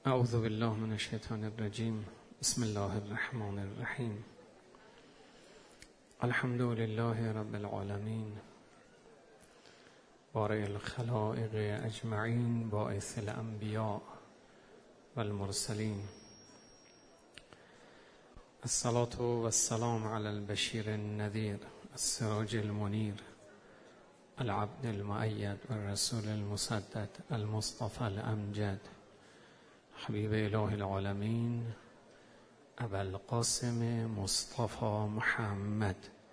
اعوذ بالله من الشیطان الرجیم. بسم الله الرحمن الرحیم. الحمد لله رب العالمین، بارئ الخلائق اجمعین، باعث الانبیاء والمرسلین. الصلاة والسلام علی البشیر النذیر، السراج المنیر، العبد المؤید والرسول المسدد، المصطفى الامجد، حبیب اله العالمین، ابوالقاسم مصطفى محمد.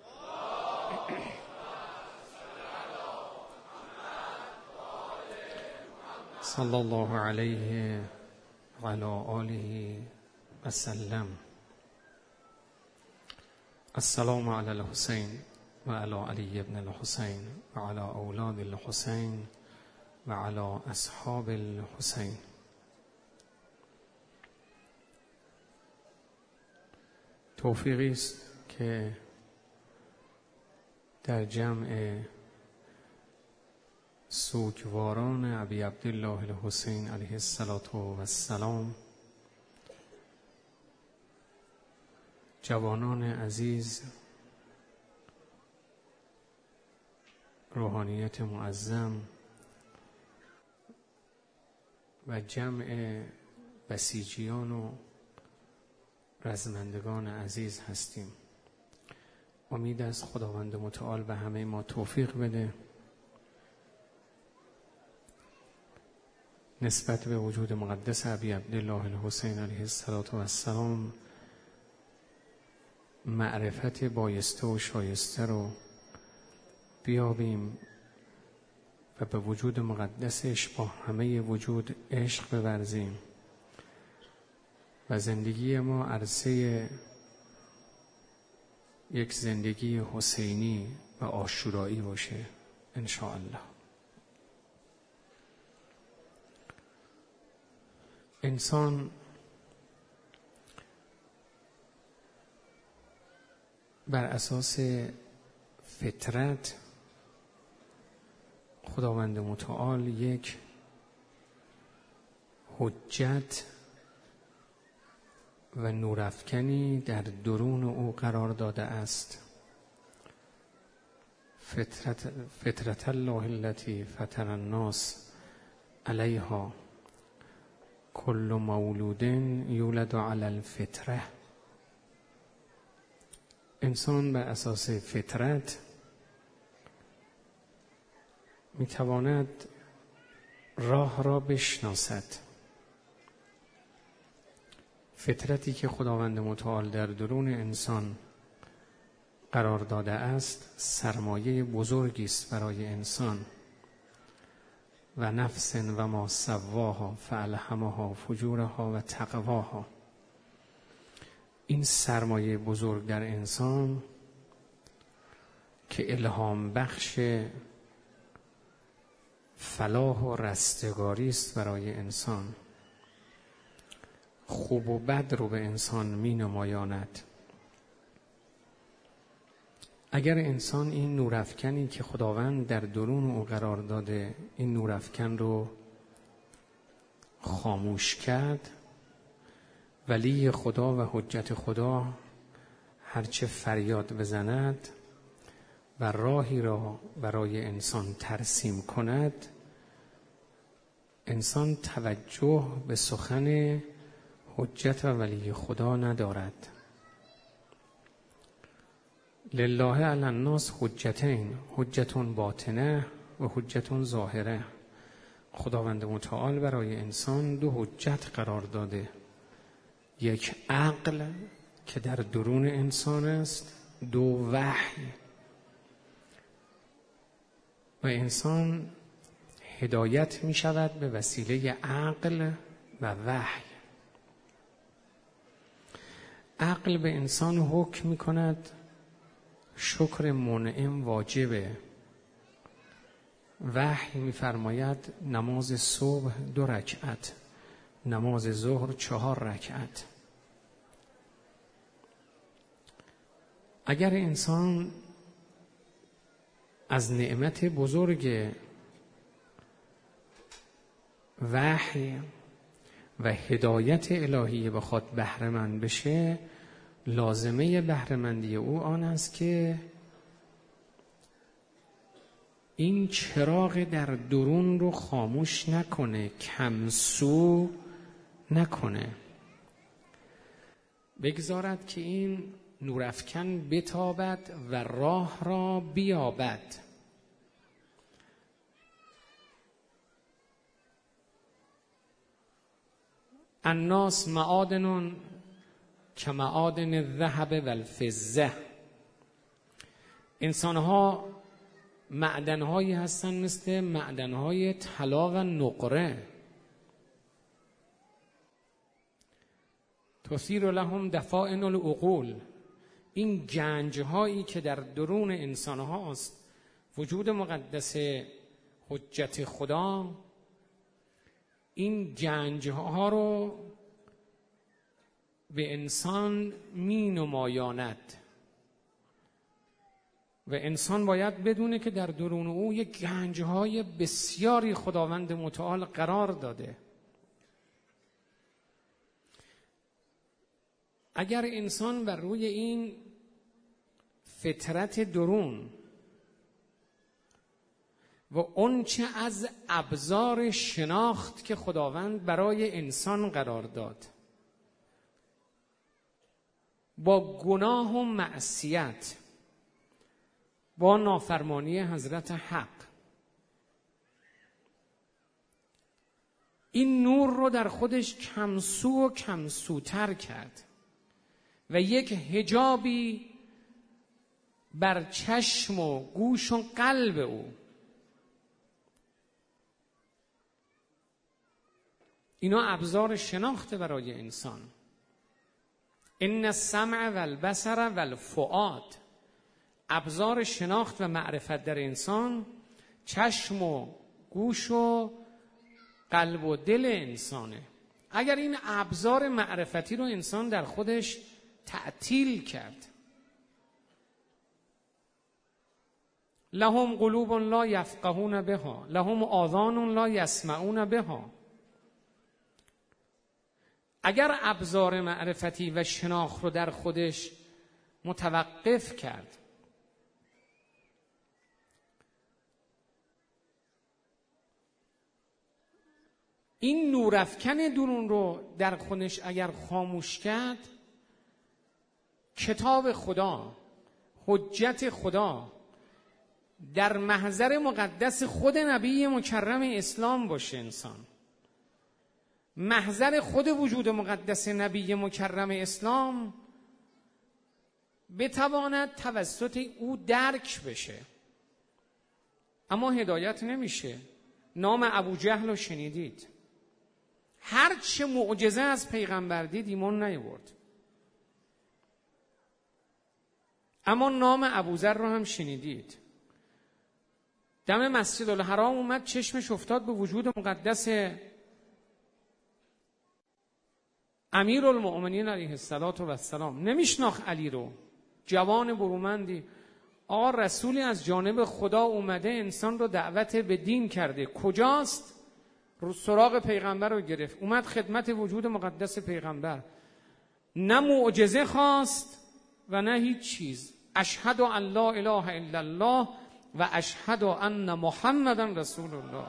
صلی الله علیه و علی آله و سلم. السلام علی الحسین و علی علی ابن الحسین و علی اولاد الحسین و علی اصحاب الحسین. توفیقی است که در جمع سوگواران ابی عبدالله الحسین علیه السلام جوانان عزیز، روحانیت معظم و جمع بسیجیان و رزمندگان عزیز هستیم. امید است خداوند متعال به همه ما توفیق بده نسبت به وجود مقدس ابی عبدالله الحسین علیه السلام معرفت بایسته و شایسته رو بیابیم و به وجود مقدسش با همه وجود عشق بورزیم و زندگی ما عرصه یک زندگی حسینی و عاشورایی باشه ان شاء الله. انسان بر اساس فطرت خداوند متعال یک حجت و نورافکنی در درون او قرار داده است. فطرت الله التي فطر الناس علیها، کل مولود یولد علی الفطره. انسان بر اساس فطرت میتواند راه را بشناسد. فطرتی که خداوند متعال در درون انسان قرار داده است سرمایه بزرگی است برای انسان. و نفس و ما سواها فالهمها فجورها و تقواها. این سرمایه بزرگ در انسان که الهام بخش فلاح و رستگاری است برای انسان، خوب و بد رو به انسان می نمایاند. اگر انسان این نورافکنی که خداوند در درون او قرار داده این نورافکن رو خاموش کرد، ولی خدا و حجت خدا هرچه فریاد بزند و راهی را برای انسان ترسیم کند، انسان توجه به سخن حجت و ولی خدا ندارد. لله علی الناس حجتین، حجت باطنه و حجت ظاهره. خداوند متعال برای انسان دو حجت قرار داده. یک عقل که در درون انسان است، دو وحی. و انسان هدایت می شود به وسیله عقل و وحی. عقل به انسان حکم می کند شکر منعم واجبه. وحی می فرماید نماز صبح 2 رکعت، نماز ظهر 4 رکعت. اگر انسان از نعمت بزرگ وحی و هدایت الهی بخواد بهره‌مند بشه، لازمه بهره‌مندی او آن است که این چراغ در درون رو خاموش نکنه، کمسو نکنه، بگذارد که این نورافکن بتابد و راه را بیابد. الناس معادن کمعادن الذهب و الفضه. انسانها معدنهایی هستن مثل معدنهای طلا و نقره. تثیر لهم دفائن العقول. این گنجهایی که در درون انسانها است، وجود مقدس حجت خدا این گنجها رو به انسان می نمایاند و انسان باید بدونه که در درون او یک گنجهای بسیاری خداوند متعال قرار داده. اگر انسان بر روی این فطرت درون و اونچه از ابزار شناخت که خداوند برای انسان قرار داد با گناه و معصیت، با نافرمانی حضرت حق، این نور رو در خودش کمسو و کمسوتر کرد و یک حجابی بر چشم و گوش و قلب او. اینا ابزار شناخت برای انسان. ان السمع و البصر و الفؤاد، ابزار شناخت و معرفت در انسان چشم و گوش و قلب و دل انسانه. اگر این ابزار معرفتی رو انسان در خودش تعطیل کرد، لهم قلوب لا یفقهون بها لهم آذان لا یسمعون بها، اگر ابزار معرفتی و شناخت رو در خودش متوقف کرد، این نورافکن درون رو در خودش اگر خاموش کرد، کتاب خدا، حجت خدا در محضر مقدس خود نبی مکرم اسلام باشه، انسان محضر خود وجود مقدس نبی مکرم اسلام بتواند توسط او درک بشه، اما هدایت نمیشه. نام ابوجهل رو شنیدید، هر چه معجزه از پیغمبر دید ایمان نیاورد، اما نام ابوذر رو هم شنیدید. دم مسجد الحرام اومد، چشمش افتاد به وجود مقدس امیرالمؤمنین علیه السلام. نمیشناخت علی رو، جوان برومندی. آقا رسولی از جانب خدا اومده انسان رو دعوت به دین کرده، کجاست؟ سراغ پیغمبر رو گرفت، اومد خدمت وجود مقدس پیغمبر، نه معجزه خواست و نه هیچ چیز. اشهد ان لا اله الا الله و اشهد ان محمدا رسول الله.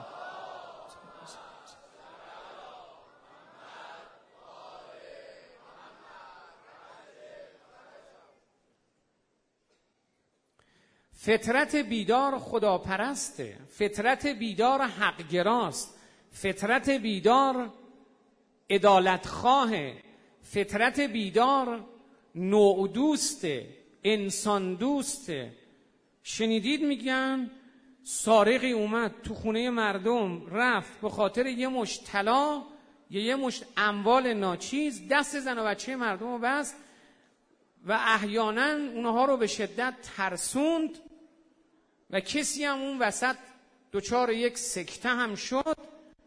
فطرت بیدار خداپرسته، فطرت بیدار حقگراست، فطرت بیدار عدالتخواهه، فطرت بیدار نوع دوسته، انسان دوسته. شنیدید میگن سارقی اومد تو خونه مردم، رفت به خاطر یه مشت طلا یا یه مشت اموال ناچیز دست زن و بچه مردم رو بست و احیانا اونها رو به شدت ترسوند و کسی هم اون وسط دچار یک سکته هم شد.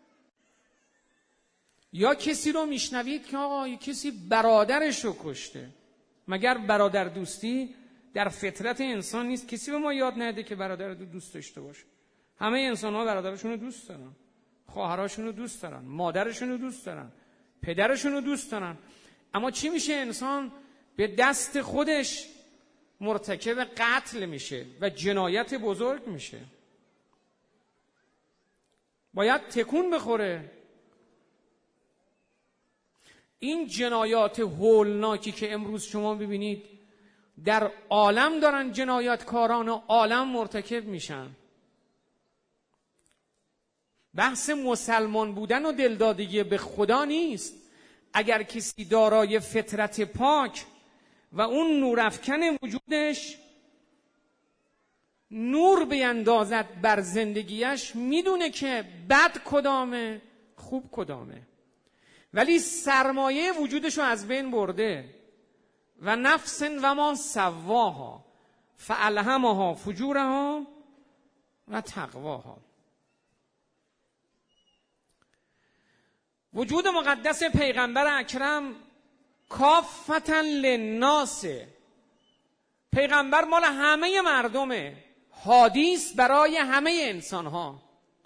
یا کسی رو میشنوید که آقا کسی برادرش رو کشته. مگر برادر دوستی در فطرت انسان نیست؟ کسی به ما یاد نده که برادر دوست داشته باشه. همه انسان ها برادرشون رو دوست دارن، خواهراشون رو دوست دارن، مادرشون رو دوست دارن، پدرشون رو دوست دارن. اما چی میشه؟ انسان به دست خودش مرتکب قتل میشه و جنایت بزرگ میشه. باید تکون بخوره. این جنایات هولناکی که امروز شما ببینید در عالم دارن جنایتکاران و عالم مرتکب میشن. بحث مسلمان بودن و دلدادگی به خدا نیست. اگر کسی دارای فطرت پاک و اون نورافکن وجودش نور بیندازد بر زندگیش، میدونه که بد کدامه خوب کدامه، ولی سرمایه وجودشو از بین برده. و نفس و ما سواها فالهمها فجورها و تقواها. وجود مقدس پیغمبر اکرم کافتا للناس، پیغمبر مال همه مردمه، حدیث برای همه انسانها.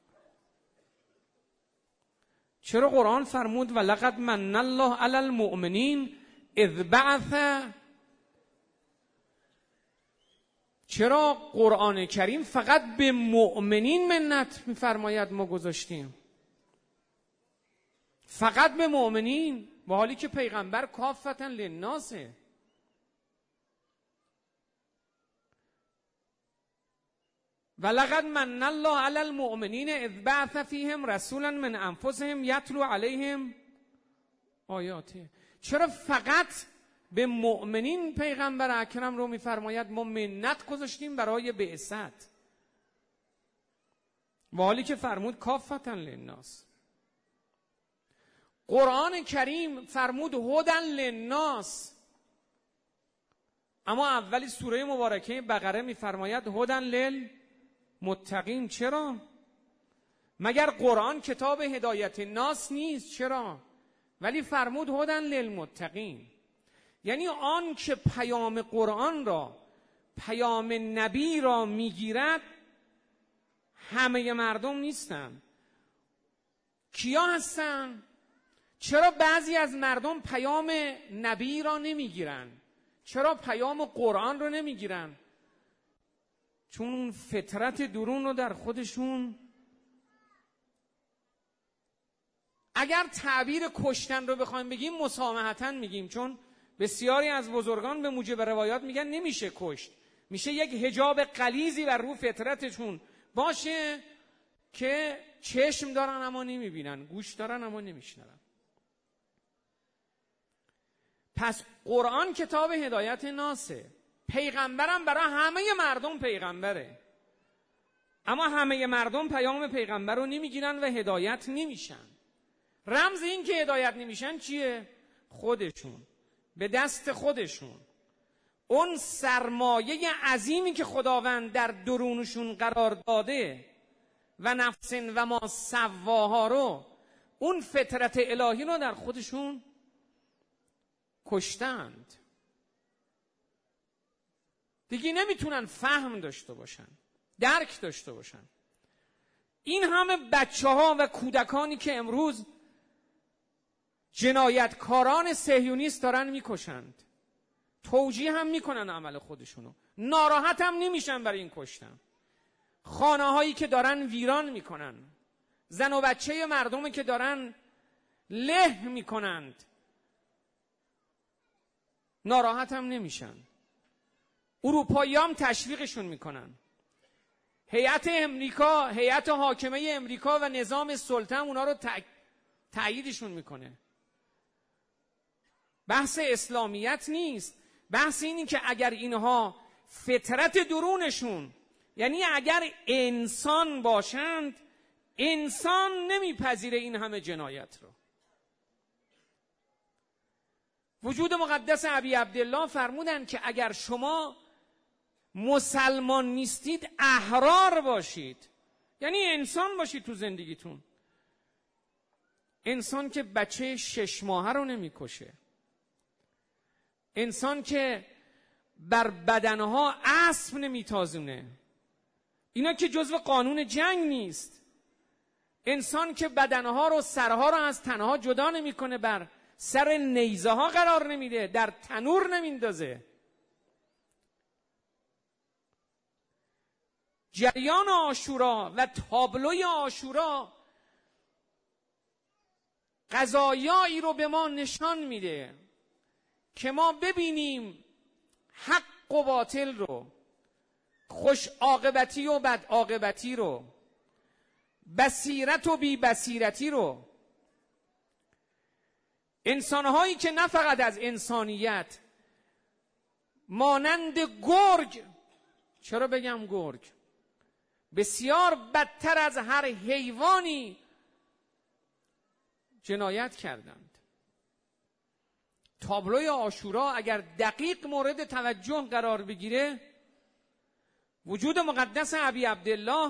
چرا قرآن فرمود ولقد من الله علی المؤمنین اذ بعث؟ چرا قرآن کریم فقط به مؤمنین منت میفرماید ما گذاشتیم؟ فقط به مؤمنین، با حالی که پیغمبر کافتا للناسه. ولقد من الله علی المؤمنین اذ بعث فیهم رسولا من انفسهم یتلو علیهم آیاته. چرا فقط به مؤمنین پیغمبر اکرم رو میفرماید ما منت گذاشتیم برای بعثت، با حالی که فرمود کافتا للناس؟ قرآن کریم فرمود هدی للناس، اما اولی سوره مبارکه بقره میفرماید هدی للمتقین. چرا؟ مگر قرآن کتاب هدایت ناس نیست؟ چرا؟ ولی فرمود هدی للمتقین. یعنی آن که پیام قرآن را، پیام نبی را میگیرد همه مردم نیستن. کیا هستن؟ چرا بعضی از مردم پیام نبی را نمیگیرن؟ چرا پیام قرآن رو نمیگیرن؟ چون اون فطرت درون رو در خودشون، اگر تعبیر کشتن رو بخوایم بگیم مسامحتاً میگیم، چون بسیاری از بزرگان به موجب روایات میگن نمیشه کشت، میشه یک حجاب غلیظی بر رو فطرتشون باشه که چشم دارن اما نمیبینن، گوش دارن اما نمیشنون. پس قرآن کتاب هدایت ناسه، پیغمبرم برای همه مردم پیغمبره، اما همه مردم پیام پیغمبر رو نمیگیرن و هدایت نمیشن. رمز این که هدایت نمیشن چیه؟ خودشون، به دست خودشون اون سرمایه عظیمی که خداوند در درونشون قرار داده و نفس و ما سواها رو، اون فطرت الهی رو در خودشون کشتند. دیگه نمیتونن فهم داشته باشن، درک داشته باشن. این همه بچه ها و کودکانی که امروز جنایتکاران صهیونیست دارن میکشند، توجیه هم میکنن عمل خودشونو، ناراحت هم نمیشن برای این کشتن. خانه هایی که دارن ویران میکنن، زن و بچه مردمی که دارن له میکنند، ناراحت هم نمیشن. اروپایی هم تشویقشون میکنن. هیئت امریکا، هیئت حاکمه امریکا و نظام سلطه اونا رو تأییدشون میکنه. بحث اسلامیت نیست، بحث اینی که اگر اینها فطرت درونشون، یعنی اگر انسان باشند، انسان نمیپذیره این همه جنایت رو. وجود مقدس ابی عبدالله فرمودن که اگر شما مسلمان نیستید احرار باشید، یعنی انسان باشید تو زندگیتون. انسان که بچه 6 ماهه رو نمیکشه، انسان که بر بدنها اسب نمیتازونه، اینا که جزو قانون جنگ نیست. انسان که بدنها رو، سرها رو از تنها جدا نمیکنه، بر سر نیزه ها قرار نمیده، در تنور نمیندازه. جریان عاشورا و تابلوی عاشورا قضایایی رو به ما نشان میده که ما ببینیم حق و باطل رو، خوش عاقبتی و بد عاقبتی رو، بصیرت و بی بصیرتی رو. انسانهایی که نه فقط از انسانیت، مانند گرگ، چرا بگم گرگ، بسیار بدتر از هر حیوانی جنایت کردند. تابلوی عاشورا اگر دقیق مورد توجه قرار بگیره، وجود مقدس ابی عبدالله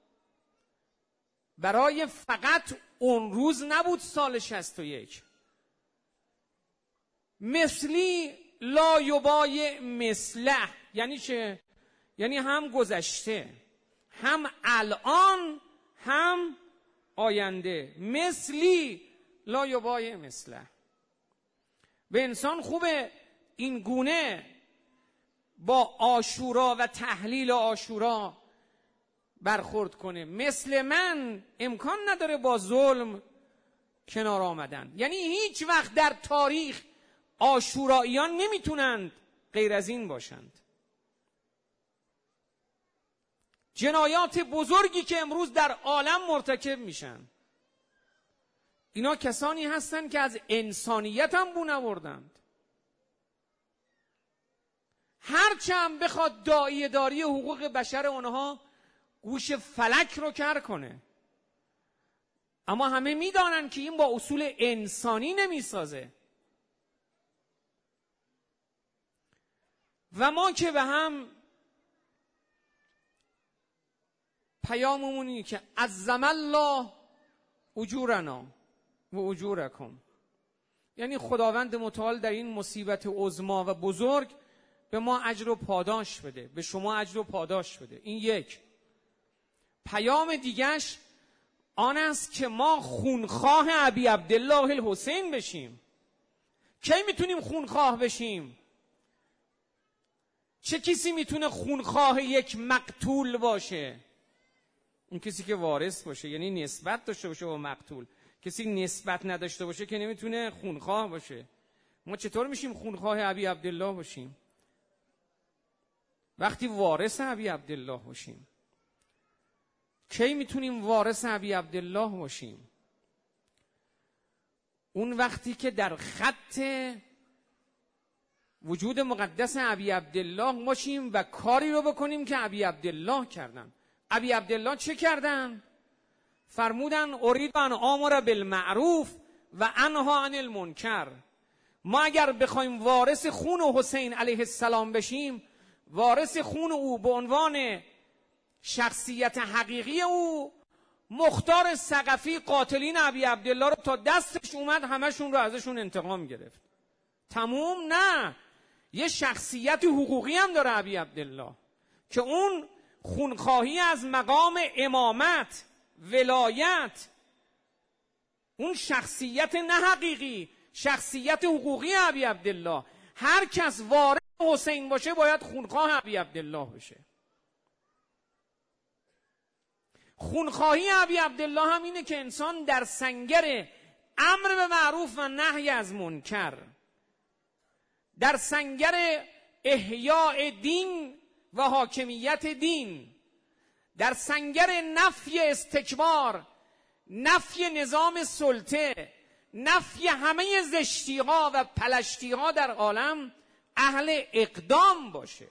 برای فقط اون روز نبود، سال 61. مثلی لا یبای مثله یعنی چه؟ یعنی هم گذشته، هم الان، هم آینده. مثلی لا یبای مثله. به انسان خوبه این گونه با عاشورا و تحلیل عاشورا برخورد کنه. مثل من امکان نداره با ظلم کنار آمدن. یعنی هیچ وقت در تاریخ عاشوراییان نمیتونند غیر از این باشند. جنایات بزرگی که امروز در عالم مرتکب میشن، اینا کسانی هستند که از انسانیت هم بو نبردند. هرچه هم بخواد داعیه داری حقوق بشر اونها گوش فلک رو کر کنه، اما همه میدانن که این با اصول انسانی نمیسازه. و ما که به هم پیاممون اینه که عظم الله اجورنا و اجورکم، یعنی خداوند متعال در این مصیبت عظما و بزرگ به ما اجر و پاداش بده، به شما اجر و پاداش بده. این یک. پیام دیگش آن است که ما خونخواه ابی عبدالله الحسین بشیم. کی میتونیم خونخواه بشیم؟ چه کسی میتونه خونخواه یک مقتول باشه؟ اون کسی که وارث باشه، یعنی نسبت داشته باشه با مقتول. کسی نسبت نداشته باشه که نمیتونه خونخواه باشه. ما چطور میشیم خونخواه ابی عبدالله باشیم؟ وقتی وارث ابی عبدالله باشیم. کی میتونیم وارث ابی عبدالله باشیم؟ اون وقتی که در خط وجود مقدس ابی عبدالله باشیم و کاری رو بکنیم که ابی عبدالله کردن. ابی عبدالله چه کردن؟ فرمودن ارید ان آمر بالمعروف و انها عن المنکر. ما اگر بخوایم وارث خون حسین علیه السلام بشیم، وارث خون او به عنوان شخصیت حقیقی او، مختار ثقفی قاتلین ابی عبدالله رو تا دستش اومد همشون رو ازشون انتقام گرفت. تموم؟ نه، یه شخصیت حقوقی هم داره ابی عبدالله که اون خونخواهی از مقام امامت، ولایت، اون شخصیت نه حقیقی، شخصیت حقوقی ابی عبدالله. هر کس وارث حسین باشه باید خونخواه ابی عبدالله باشه. خونخواهی ابی عبدالله هم اینه که انسان در سنگر امر به معروف و نهی از منکر، در سنگر احیاء دین و حاکمیت دین، در سنگر نفی استکبار، نفی نظام سلطه، نفی همه زشتی‌ها و پلشتی‌ها در عالم اهل اقدام باشه.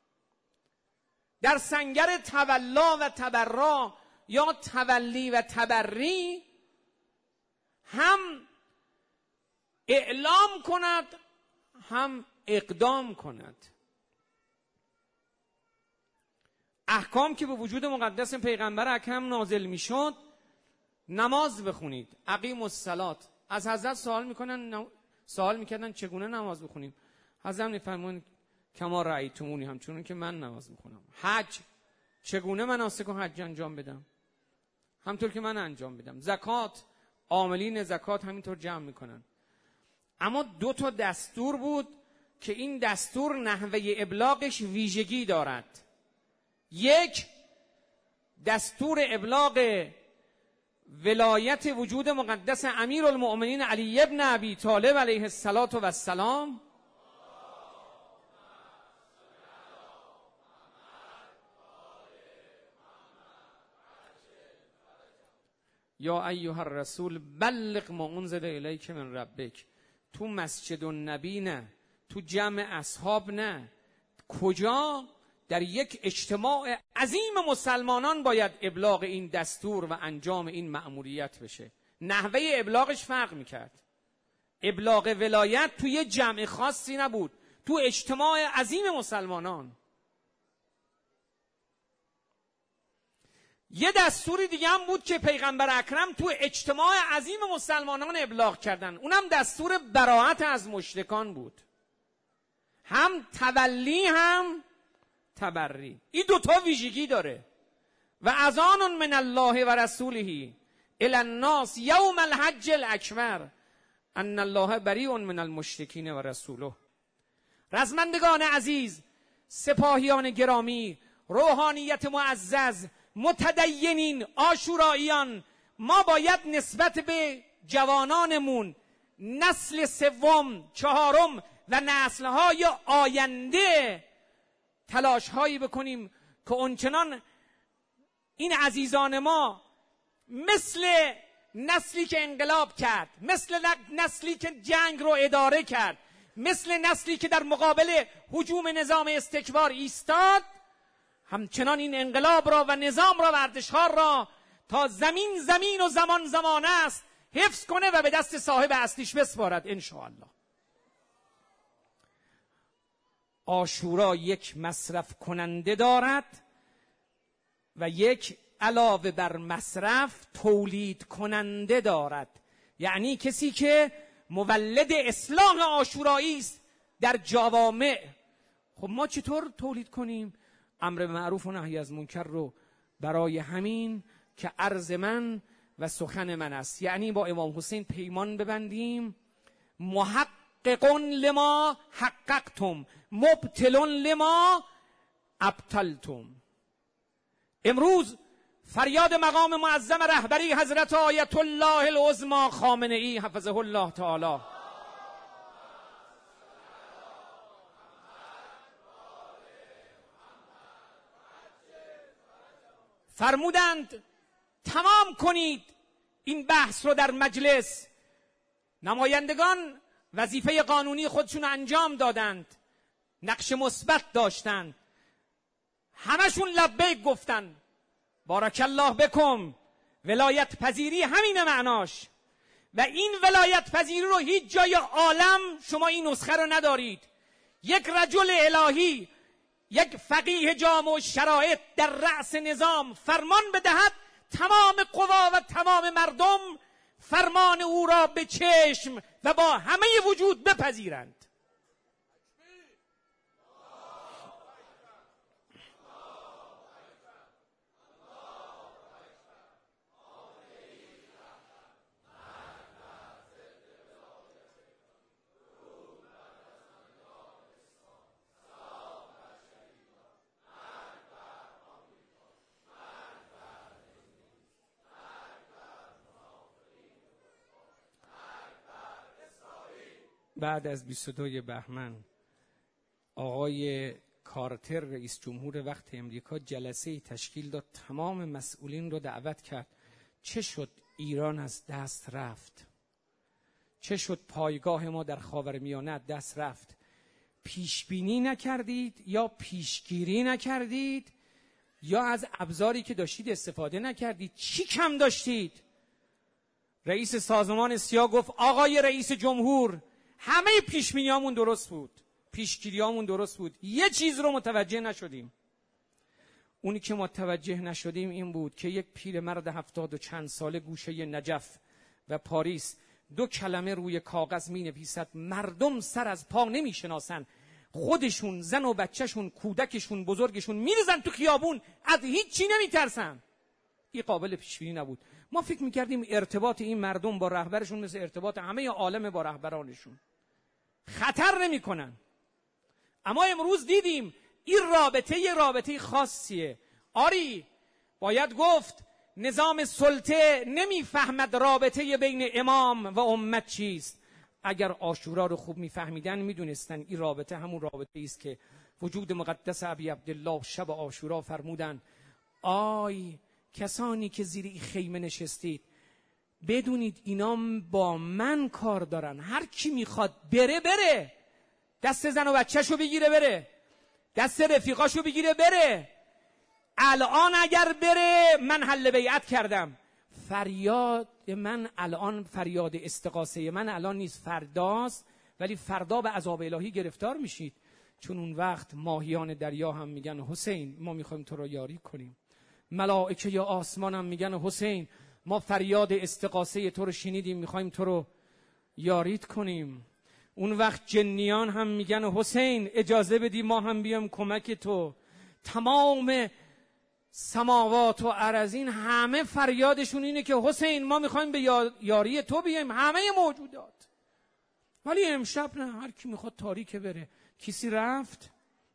در سنگر تولا و تبرا یا تولی و تبری هم اعلام کند هم اقدام کند. احکام که به وجود مقدس پیغمبر اکرم نازل میشد، نماز بخونید، اقیموا الصلاة. از حضرت سوال میکردن چگونه نماز بخونیم؟ حضرت میفرمایند کما رأیتمونی، همچنون که من نماز میخونم. حج، چگونه مناسک و حج انجام بدم؟ همطور که من انجام میدم. زکات، عاملین زکات همینطور جمع میکنن. اما 2 تا دستور بود که این دستور نحوه ابلاغش ویژگی دارد. یک، دستور ابلاغ ولایت وجود مقدس امیرالمؤمنین علی ابن ابی طالب علیه السلام یا ایها الرسول بلغ ما انزل الیک من ربک. تو مسجد النبی نه، تو جمع اصحاب نه، کجا؟ در یک اجتماع عظیم مسلمانان باید ابلاغ این دستور و انجام این مأموریت بشه. نحوه ابلاغش فرق میکرد. ابلاغ ولایت تو یه جمع خاصی نبود، تو اجتماع عظیم مسلمانان. یه دستوری دیگه هم بود که پیغمبر اکرم تو اجتماع عظیم مسلمانان ابلاغ کردن، اونم دستور براءت از مشرکان بود. هم تولی هم تبری. این 2 تا ویژگی داره. و اذان من الله و رسوله الی الناس یوم الحج الاکبر ان الله بریء من المشرکین و رسوله. رزمندگان عزیز، سپاهیان گرامی، روحانیت معزز، متدینین، عاشوراییان، ما باید نسبت به جوانانمون، نسل 3، 4 و نسل‌های آینده تلاش‌هایی بکنیم که اونچنان این عزیزان ما مثل نسلی که انقلاب کرد، مثل نسلی که جنگ رو اداره کرد، مثل نسلی که در مقابل هجوم نظام استکبار ایستاد، همچنان این انقلاب را و نظام را و ارتش‌ها را تا زمین و زمان است حفظ کنه و به دست صاحب اصلیش بسپارد انشاءالله. عاشورا یک مصرف کننده دارد و یک علاوه بر مصرف تولید کننده دارد. یعنی کسی که مولد اصلاح عاشورایی است در جوامع. خب ما چطور تولید کنیم؟ امر معروف و نهی از منکر رو برای همین که عرض من و سخن من است، یعنی با امام حسین پیمان ببندیم محققون لما حققتم مبطلون لما ابطلتم. امروز فریاد مقام معظم رهبری حضرت آیت الله العظمی خامنه ای حفظه الله تعالی فرمودند تمام کنید این بحث رو در مجلس. نمایندگان وظیفه قانونی خودشون انجام دادند، نقش مثبت داشتند، همشون لبیک گفتن، بارک الله بکم. ولایت پذیری همین معناش. و این ولایت پذیری رو هیچ جای عالم شما این نسخه رو ندارید. یک رجل الهی، یک فقیه جامع شرایط در رأس نظام فرمان بدهد، تمام قوا و تمام مردم فرمان او را به چشم و با همه وجود بپذیرند. بعد از 22 بهمن آقای کارتر رئیس جمهور وقت امریکا جلسه تشکیل داد، تمام مسئولین رو دعوت کرد. چه شد ایران از دست رفت؟ چه شد پایگاه ما در خاورمیانه از دست رفت؟ پیشبینی نکردید یا پیشگیری نکردید یا از ابزاری که داشتید استفاده نکردید؟ چی کم داشتید؟ رئیس سازمان سیا گفت آقای رئیس جمهور همه پیشبینیامون درست بود، پیشگیریامون درست بود، یه چیز رو متوجه نشدیم. اونی که متوجه نشدیم این بود که یک پیرمرد 70 و چند ساله گوشه نجف و پاریس 2 کلمه روی کاغذ می نویسد، مردم سر از پا نمی شناسن، خودشون، زن و بچهشون، کودکشون، بزرگشون میریزن تو خیابون، از هیچ چی نمی ترسن. این قابل پیش‌بینی نبود. ما فکر می‌کردیم ارتباط این مردم با رهبرشون مثل ارتباط همه عالم با رهبرانشون، خطر نمی‌کنن. اما امروز دیدیم این رابطه خاصیه. آری باید گفت نظام سلطه نمیفهمد رابطه بین امام و امت چیست. اگر عاشورا رو خوب میفهمیدن میدونستن این رابطه همون رابطه است که وجود مقدس ابی عبدالله شب عاشورا فرمودن آی کسانی که زیر این خیمه نشستید بدونید اینا با من کار دارن، هر کی میخواد بره دست زن و بچه‌شو بگیره بره، دست رفیقاشو بگیره بره. الان اگر بره من حل بیعت کردم. فریاد من الان، فریاد استغاثه من الان نیست، فرداست، ولی فردا به عذاب الهی گرفتار میشید. چون اون وقت ماهیان دریا هم میگن حسین ما میخوایم تو رو یاری کنیم، ملائکه یا آسمان هم میگن حسین ما فریاد استغاثه تو رو شنیدیم میخوایم تو رو یاریت کنیم. اون وقت جنیان هم میگن حسین اجازه بدی ما هم بیام کمک تو. تمام سماوات و ارضین همه فریادشون اینه که حسین ما میخوایم به یاری تو بیایم، همه موجودات. ولی امشب نه، هر کی میخواد تاریکه بره. کسی رفت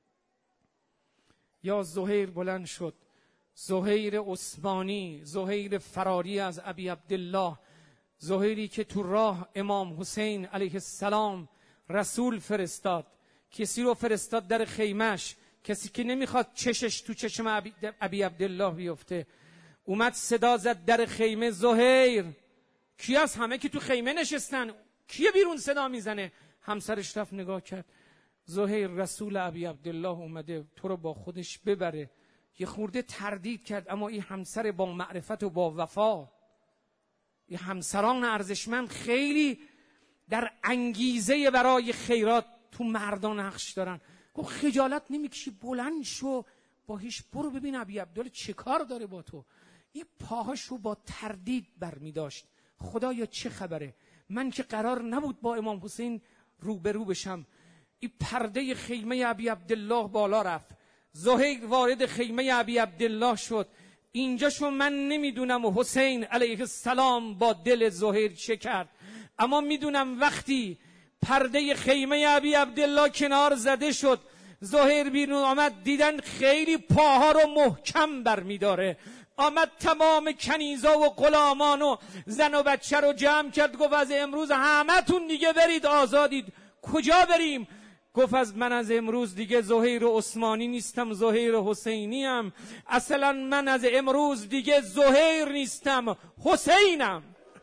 یا زهیر بلند شد، زهیر عثمانی، زهیر فراری از ابی عبدالله، زهیری که تو راه امام حسین علیه السلام رسول فرستاد، کسی رو فرستاد در خیمش، کسی که نمیخواد چشش تو چشم ابی عبدالله بیفته، اومد صدا زد در خیمه زهیر. کی از همه که تو خیمه نشستن کیه بیرون صدا میزنه؟ همسرش رفت نگاه کرد، زهیر رسول ابی عبدالله اومده تو رو با خودش ببره. یه خورده تردید کرد، اما این همسر با معرفت و با وفا، این همسران ارزشمند خیلی در انگیزه برای خیرات تو مردان نقش دارن. گفت خجالت نمیکشی بلند شو با هیچ برو ببین ابی عبدالله چه کار داره با تو. این پاهاشو با تردید برمی داشت، خدایا چه خبره، من که قرار نبود با امام حسین روبرو بشم. این پرده خیمه ابی عبدالله بالا رفت، زهیر وارد خیمه ابی عبدالله شد. اینجا شو من نمیدونم حسین علیه السلام با دل زهیر چه کرد، اما میدونم وقتی پرده خیمه ابی عبدالله کنار زده شد، زهیر بیرون آمد، دیدن خیلی پاها رو محکم برمیداره. آمد تمام کنیزا و غلامان و زن و بچه رو جمع کرد، گفت از امروز همتون دیگه برید آزادید. کجا بریم؟ گفت از من از امروز دیگه زهیر عثمانی نیستم، زهیر حسینی ام. اصلا من از امروز دیگه زهیر نیستم، حسینم.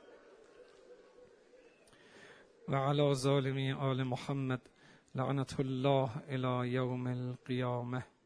و علی ظالمی آل محمد لعنت الله الی یوم القیامه.